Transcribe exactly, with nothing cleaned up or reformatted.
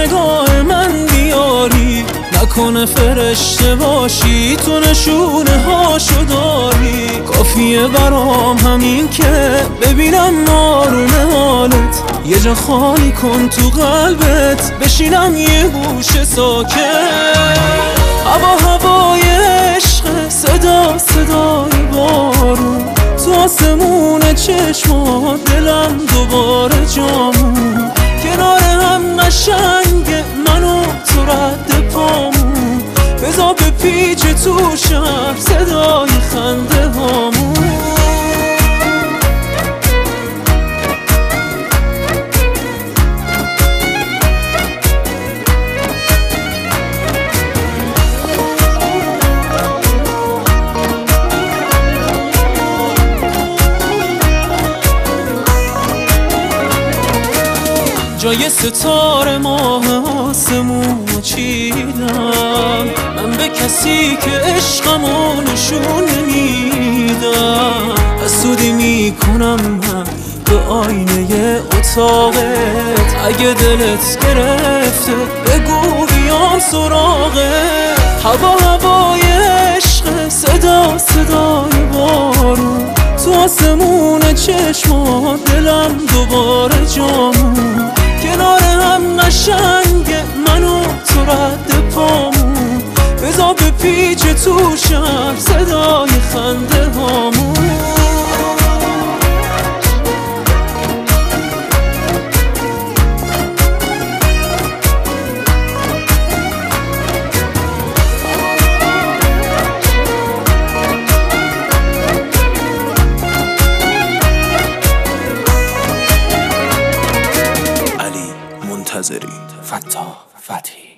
نگاه من بیاری، نکنه فرشته باشی تو نشونه هاشو داری. کافیه برام همین که ببینم آروم حالت، یه جا خالی کن تو قلبت بشینم یه گوشه ساکت. هوا هوای عشق، صدا صدای بارون، تو آسمون چشمات دلم دوباره جامون. کنار هم قشنگه منو تو رد پامون، بذار به پیچ تو شهر صدای خنده هامون. جای ستاره ماه آسمون چیدم، من به کسی که عشقمو نشون نمیدم. حسودی میکنم من به آینه اتاقت، اگه دلت گرفته بگو بیام سراغت. هوا هوای عشق، صدا صدای بارون، تو آسمون چشمات دلم دوباره جامون. کنار هم قشنگه منو تو رد پامون، بذار به پیچ تو شهر صدای خنده هامون. منتظری فتاح فتحی.